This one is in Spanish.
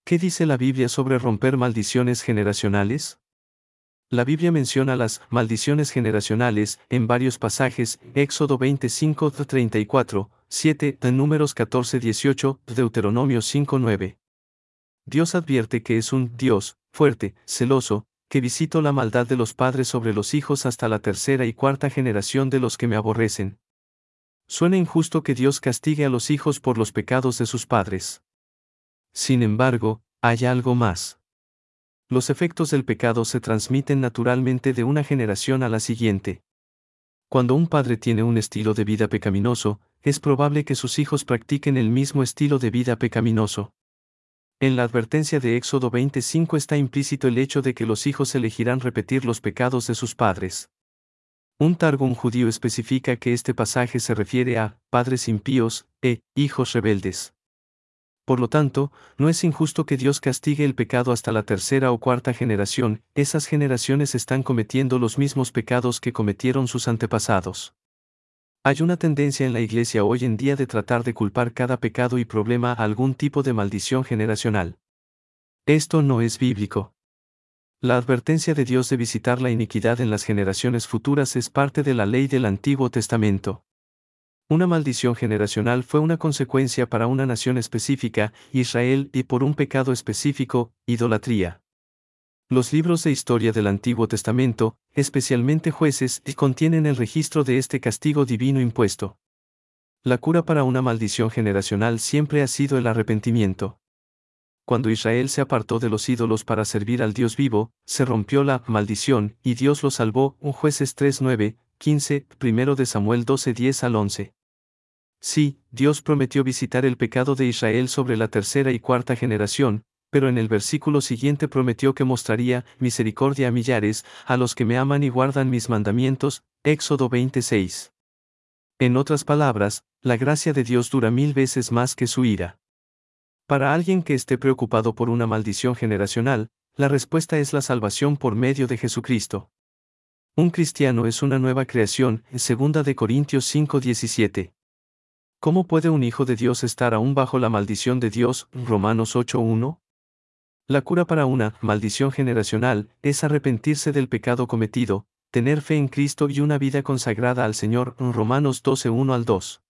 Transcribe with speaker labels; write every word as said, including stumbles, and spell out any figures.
Speaker 1: ¿Qué dice la Biblia sobre romper maldiciones generacionales? La Biblia menciona las maldiciones generacionales en varios pasajes: Éxodo veinticinco, treinta y cuatro, siete, Números catorce, dieciocho, Deuteronomio cinco, nueve. Dios advierte que es un Dios fuerte, celoso, que visito la maldad de los padres sobre los hijos hasta la tercera y cuarta generación de los que me aborrecen. Suena injusto que Dios castigue a los hijos por los pecados de sus padres. Sin embargo, hay algo más. Los efectos del pecado se transmiten naturalmente de una generación a la siguiente. Cuando un padre tiene un estilo de vida pecaminoso, es probable que sus hijos practiquen el mismo estilo de vida pecaminoso. En la advertencia de Éxodo veinticinco está implícito el hecho de que los hijos elegirán repetir los pecados de sus padres. Un Targum judío especifica que este pasaje se refiere a padres impíos e hijos rebeldes. Por lo tanto, no es injusto que Dios castigue el pecado hasta la tercera o cuarta generación. Esas generaciones están cometiendo los mismos pecados que cometieron sus antepasados. Hay una tendencia en la Iglesia hoy en día de tratar de culpar cada pecado y problema a algún tipo de maldición generacional. Esto no es bíblico. La advertencia de Dios de visitar la iniquidad en las generaciones futuras es parte de la ley del Antiguo Testamento. Una maldición generacional fue una consecuencia para una nación específica, Israel, y por un pecado específico, idolatría. Los libros de historia del Antiguo Testamento, especialmente Jueces, contienen el registro de este castigo divino impuesto. La cura para una maldición generacional siempre ha sido el arrepentimiento. Cuando Israel se apartó de los ídolos para servir al Dios vivo, se rompió la maldición, y Dios lo salvó. Jueces tres, nueve, quince, primero de Samuel doce, diez al once. Sí, Dios prometió visitar el pecado de Israel sobre la tercera y cuarta generación, pero en el versículo siguiente prometió que mostraría misericordia a millares, a los que me aman y guardan mis mandamientos. Éxodo veintiséis. En otras palabras, la gracia de Dios dura mil veces más que su ira. Para alguien que esté preocupado por una maldición generacional, la respuesta es la salvación por medio de Jesucristo. Un cristiano es una nueva creación, segunda de Corintios cinco, diecisiete. ¿Cómo puede un hijo de Dios estar aún bajo la maldición de Dios? Romanos ocho, uno. La cura para una maldición generacional es arrepentirse del pecado cometido, tener fe en Cristo y una vida consagrada al Señor. Romanos doce, uno al dos.